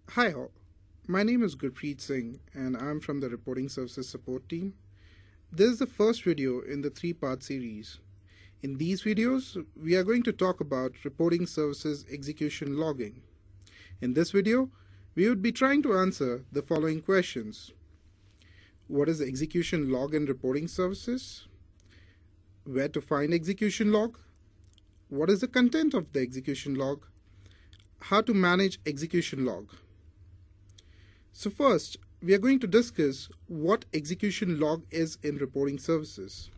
Hi all, my name is Gurpreet Singh and I'm from the Reporting Services support team. This is the first video in the three-part series. In these videos, we are going to talk about Reporting Services execution logging. In this video, we would be trying to answer the following questions. What is the execution log in Reporting Services? Where to find execution log? What is the content of the execution log? How to manage execution log? So first, we are going to discuss what execution log is in Reporting Services.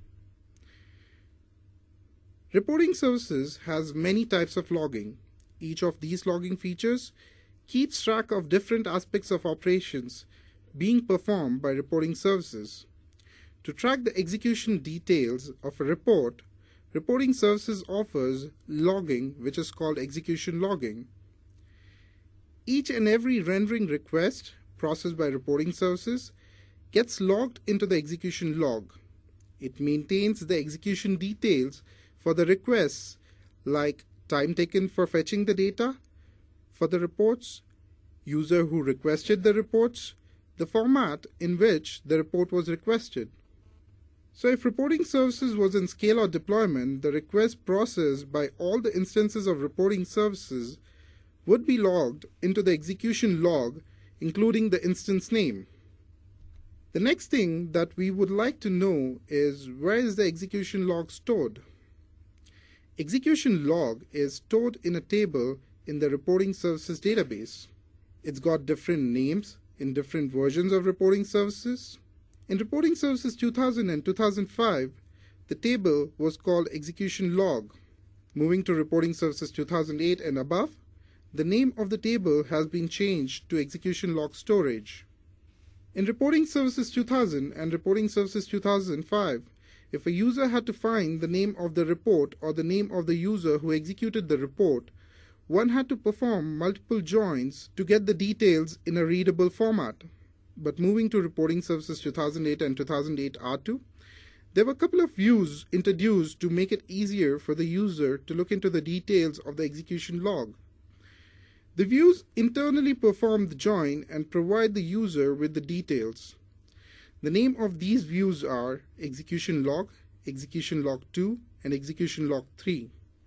Reporting Services has many types of logging. Each of these logging features keeps track of different aspects of operations being performed by Reporting Services. To track the execution details of a report, Reporting Services offers logging, which is called execution logging. Each and every rendering request processed by Reporting Services gets logged into the execution log. It maintains the execution details for the requests like time taken for fetching the data for the reports, user who requested the reports, the format in which the report was requested. So if Reporting Services was in scale or deployment, the request processed by all the instances of Reporting Services would be logged into the execution log, including the instance name. The next thing that we would like to know is where is the execution log stored? Execution log is stored in a table in the Reporting Services database. It's got different names in different versions of Reporting Services. In Reporting Services 2000 and 2005, the table was called execution log. Moving to Reporting Services 2008 and above, the name of the table has been changed to execution log storage. In Reporting Services 2000 and Reporting Services 2005, if a user had to find the name of the report or the name of the user who executed the report, one had to perform multiple joins to get the details in a readable format. But moving to Reporting Services 2008 and 2008 R2, there were a couple of views introduced to make it easier for the user to look into the details of the execution log. The views internally perform the join and provide the user with the details. The name of these views are execution log 2, and execution log 3.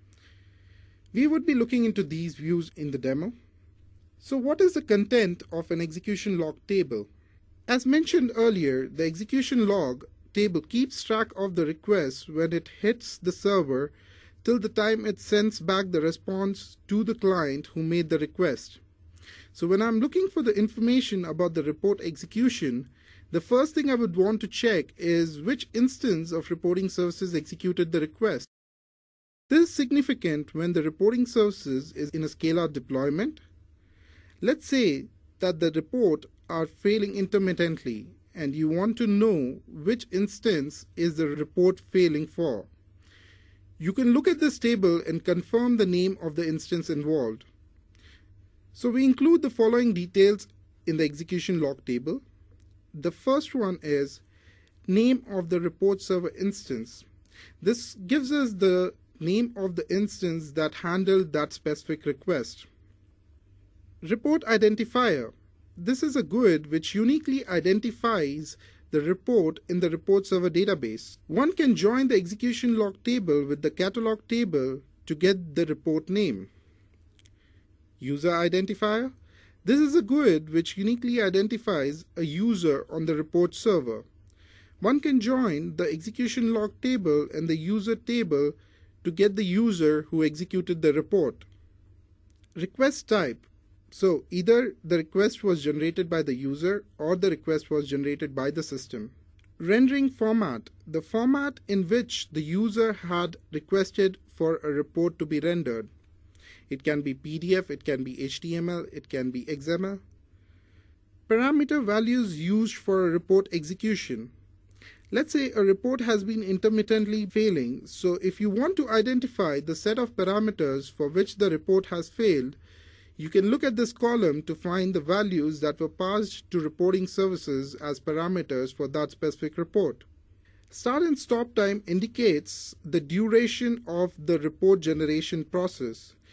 We would be looking into these views in the demo. So what is the content of an execution log table? As mentioned earlier, the execution log table keeps track of the request when it hits the server till the time it sends back the response to the client who made the request. So when I'm looking for the information about the report execution, the first thing I would want to check is which instance of Reporting Services executed the request. This is significant when the Reporting Services is in a scale-out deployment. Let's say that the report are failing intermittently and you want to know which instance is the report failing for. You can look at this table and confirm the name of the instance involved. So we include the following details in the execution log table. The first one is name of the report server instance. This gives us the name of the instance that handled that specific request. Report identifier. This is a GUID which uniquely identifies the report in the report server database. One can join the execution log table with the catalog table to get the report name. User identifier. This is a GUID which uniquely identifies a user on the report server. One can join the execution log table and the user table to get the user who executed the report. Request type. So either the request was generated by the user or the request was generated by the system. Rendering format. The format in which the user had requested for a report to be rendered. It can be PDF, it can be HTML, it can be XML. Parameter values used for a report execution. Let's say a report has been intermittently failing, so if you want to identify the set of parameters for which the report has failed, you can look at this column to find the values that were passed to Reporting Services as parameters for that specific report. Start and stop time indicates the duration of the report generation process.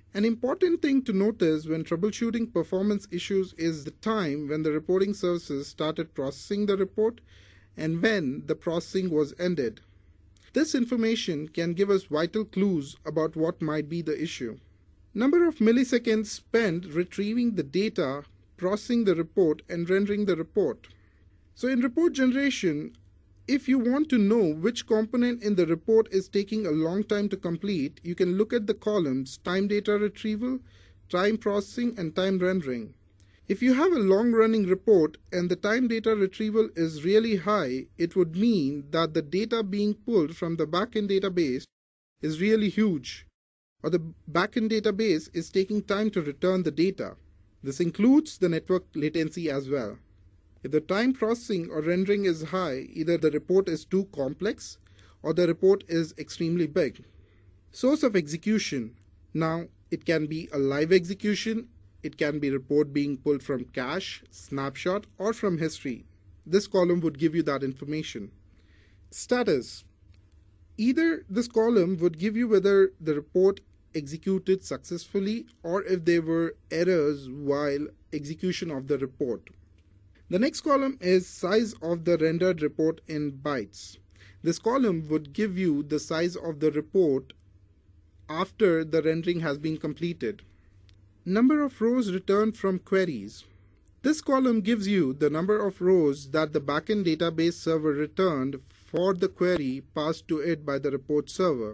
An important thing to notice when troubleshooting performance issues is the time when the reporting services started processing the report and when the processing was ended. This information can give us vital clues about what might be the issue. Number of milliseconds spent retrieving the data, processing the report, and rendering the report. So in report generation, if you want to know which component in the report is taking a long time to complete, you can look at the columns time data retrieval, time processing, and time rendering. If you have a long-running report and the time data retrieval is really high, it would mean that the data being pulled from the backend database is really huge, or the backend database is taking time to return the data. This includes the network latency as well. If the time processing or rendering is high, either the report is too complex or the report is extremely big. Source of execution. Now, it can be a live execution, it can be report being pulled from cache, snapshot, or from history. This column would give you that information. Status. Either this column would give you whether the report executed successfully or if there were errors while execution of the report. The next column is size of the rendered report in bytes. This column would give you the size of the report after the rendering has been completed. Number of rows returned from queries. This column gives you the number of rows that the backend database server returned for the query passed to it by the report server.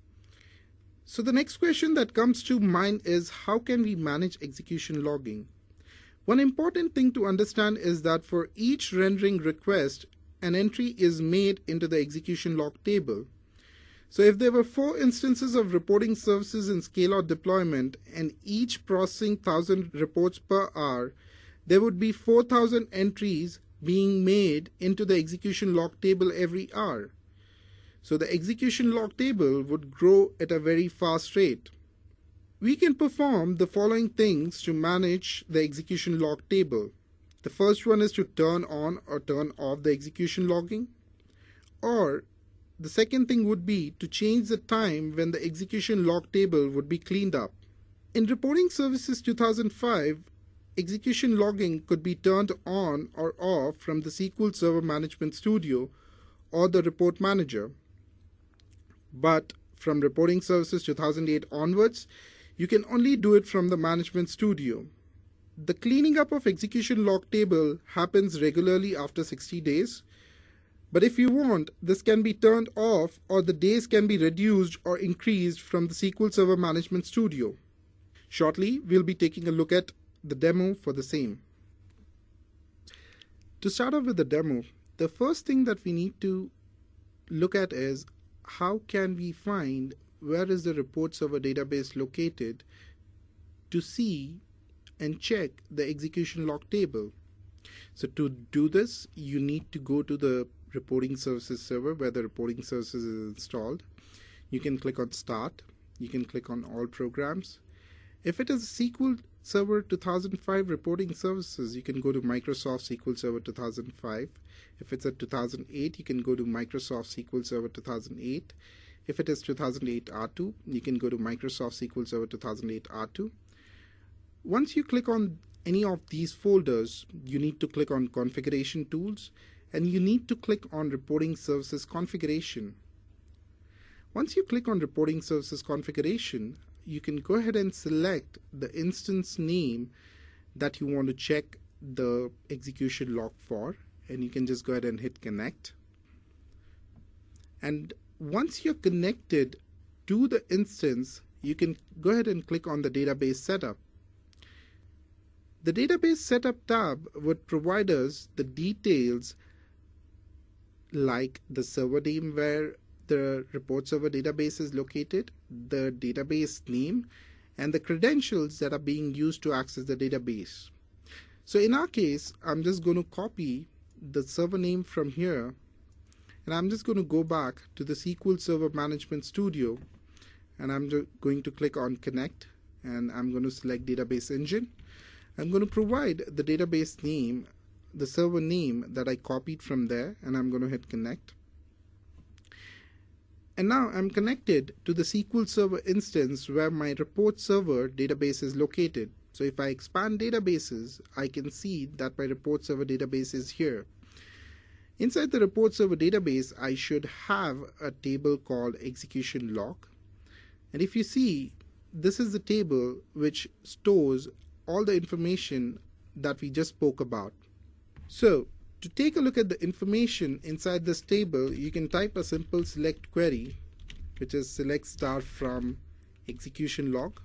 So the next question that comes to mind is, how can we manage execution logging? One important thing to understand is that for each rendering request, an entry is made into the execution log table. So if there were 4 instances of reporting services in scale-out deployment and each processing 1,000 reports per hour, there would be 4,000 entries being made into the execution log table every hour. So the execution log table would grow at a very fast rate. We can perform the following things to manage the execution log table. The first one is to turn on or turn off the execution logging, or the second thing would be to change the time when the execution log table would be cleaned up. In Reporting Services 2005, execution logging could be turned on or off from the SQL Server Management Studio or the Report Manager. But from Reporting Services 2008 onwards, you can only do it from the Management Studio. The cleaning up of execution log table happens regularly after 60 days. But if you want, this can be turned off or the days can be reduced or increased from the SQL Server Management Studio. Shortly, we'll be taking a look at the demo for the same. To start off with the demo, the first thing that we need to look at is how can we find where is the report server database located to see and check the execution log table. So to do this, you need to go to the reporting services server where the reporting services is installed. You can click on Start. You can click on All Programs. If it is SQL Server 2005 reporting services, you can go to Microsoft SQL Server 2005. If it's at 2008, you can go to Microsoft SQL Server 2008. If it is 2008 R2, you can go to Microsoft SQL Server 2008 R2. Once you click on any of these folders, you need to click on Configuration Tools, and you need to click on Reporting Services Configuration. Once you click on Reporting Services Configuration, you can go ahead and select the instance name that you want to check the execution log for, and you can just go ahead and hit Connect. And once you're connected to the instance, you can go ahead and click on the Database Setup. The Database Setup tab would provide us the details like the server name where the report server database is located, the database name, and the credentials that are being used to access the database. So in our case, I'm just going to copy the server name from here, and I'm just going to go back to the SQL Server Management Studio, and I'm going to click on Connect, and I'm going to select Database Engine. I'm going to provide the database name, the server name that I copied from there, and I'm going to hit Connect. And now I'm connected to the SQL Server instance where my report server database is located. So if I expand databases, I can see that my report server database is here. Inside the report server database, I should have a table called execution log. And if you see, this is the table which stores all the information that we just spoke about. So to take a look at the information inside this table, you can type a simple select query, which is select star from execution log.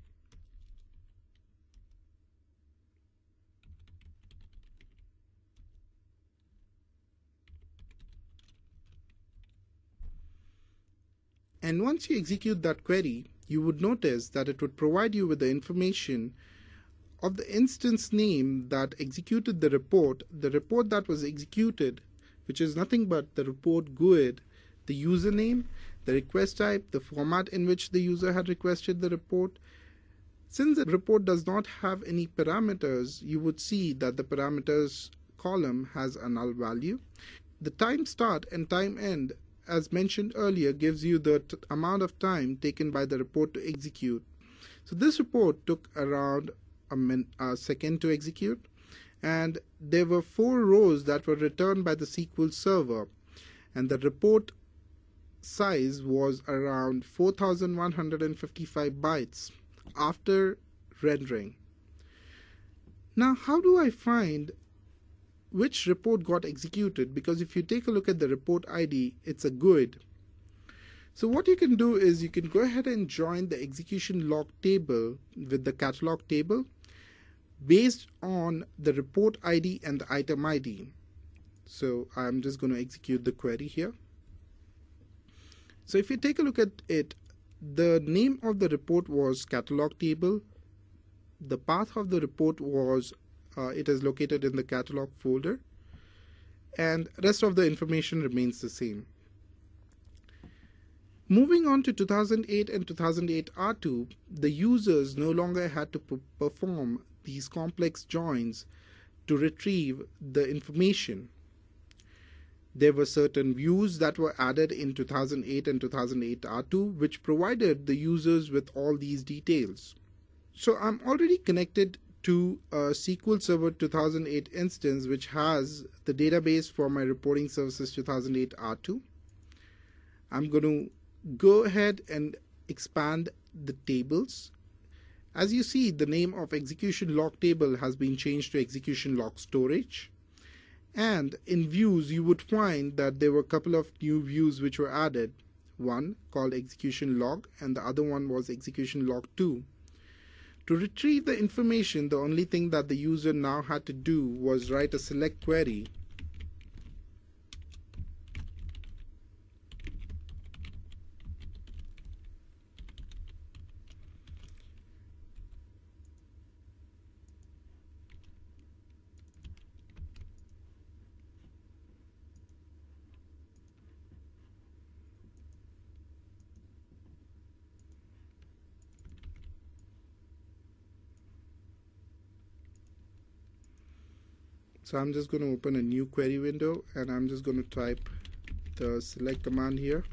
And once you execute that query, you would notice that it would provide you with the information of the instance name that executed the report that was executed, which is nothing but the report GUID, the username, the request type, the format in which the user had requested the report. Since the report does not have any parameters, you would see that the parameters column has a null value. The time start and time end, as mentioned earlier, gives you the amount of time taken by the report to execute. So this report took around a second to execute, and there were 4 rows that were returned by the SQL Server, and the report size was around 4155 bytes after rendering. Now, how do I find which report got executed? Because if you take a look at the report ID, it's a GUID. So what you can do is you can go ahead and join the execution log table with the catalog table based on the report ID and the item ID. So I'm just going to execute the query here. So if you take a look at it, the name of the report was catalog table. The path of the report was it is located in the catalog folder, and rest of the information remains the same. Moving on to 2008 and 2008 R2, the users no longer had to perform these complex joins to retrieve the information. There were certain views that were added in 2008 and 2008 R2 which provided the users with all these details. So I'm already connected to a SQL Server 2008 instance which has the database for my reporting services 2008 R2. I'm going to go ahead and expand the tables. As you see, the name of execution log table has been changed to execution log storage. And in views, you would find that there were a couple of new views which were added. One called execution log and the other one was execution log 2. To retrieve the information, the only thing that the user now had to do was write a select query. So I'm just going to open a new query window and I'm just going to type the select command here.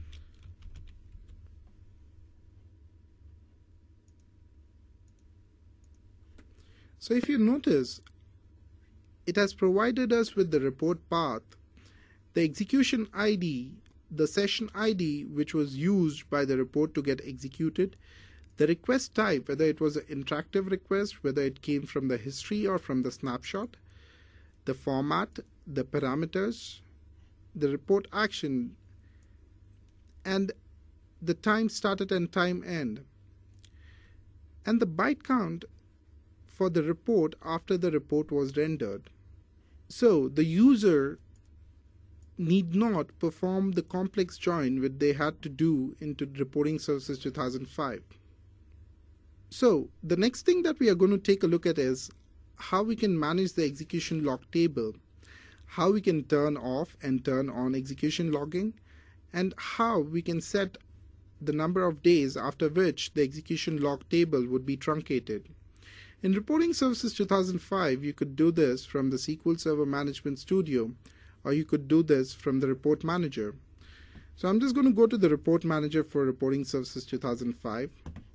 So if you notice, it has provided us with the report path, the execution ID, the session ID which was used by the report to get executed, the request type, whether it was an interactive request, whether it came from the history or from the snapshot, the format, the parameters, the report action, and the time started and time end, and the byte count for the report after the report was rendered. So the user need not perform the complex join which they had to do into Reporting Services 2005. So the next thing that we are going to take a look at is how we can manage the execution log table, how we can turn off and turn on execution logging, and how we can set the number of days after which the execution log table would be truncated. In Reporting Services 2005, you could do this from the SQL Server Management Studio, or you could do this from the Report Manager. So I'm just going to go to the Report Manager for Reporting Services 2005.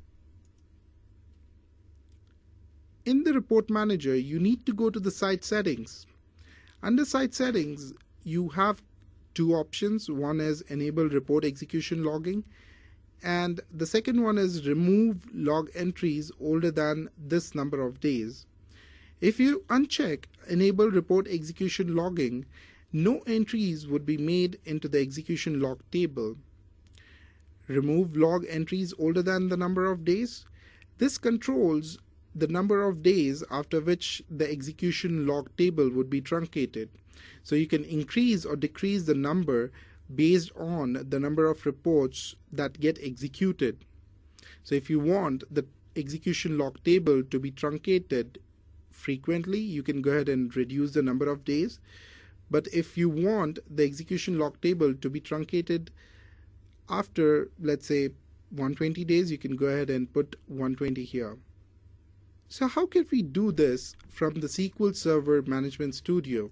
In the Report Manager, you need to go to the Site Settings. Under Site Settings, you have two options. One is Enable Report Execution Logging, and the second one is Remove Log Entries older than this number of days. If you uncheck Enable Report Execution Logging, no entries would be made into the execution log table. Remove log entries older than the number of days. This controls the number of days after which the execution log table would be truncated. So you can increase or decrease the number based on the number of reports that get executed. So if you want the execution log table to be truncated frequently, you can go ahead and reduce the number of days. But if you want the execution log table to be truncated after, let's say, 120 days, you can go ahead and put 120 here. So how can we do this from the SQL Server Management Studio?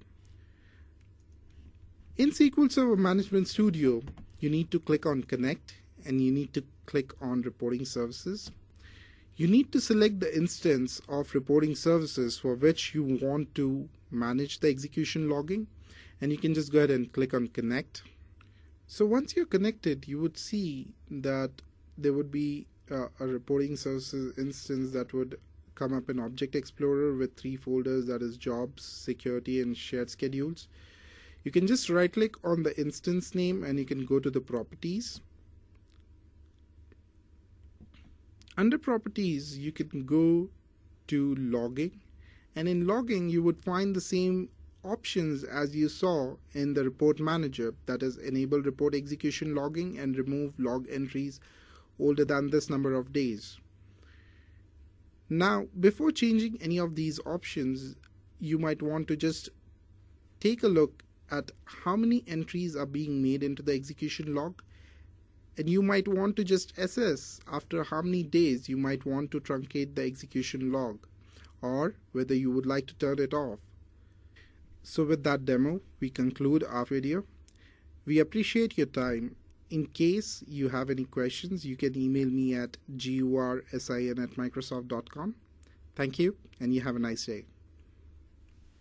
In SQL Server Management Studio, you need to click on Connect and you need to click on Reporting Services. You need to select the instance of reporting services for which you want to manage the execution logging, and you can just go ahead and click on Connect. So once you're connected, you would see that there would be a reporting services instance that would come up in Object Explorer with 3 folders, that is Jobs, Security, and Shared Schedules. You can just right click on the instance name and you can go to the Properties. Under Properties, you can go to Logging, and in Logging you would find the same options as you saw in the Report Manager, that is Enable Report Execution Logging and Remove Log Entries older than this number of days. Now, before changing any of these options, you might want to just take a look at how many entries are being made into the execution log, and you might want to just assess after how many days you might want to truncate the execution log, or whether you would like to turn it off. So with that demo, we conclude our video. We appreciate your time. In case you have any questions, you can email me at gursin@microsoft.com. Thank you, and you have a nice day.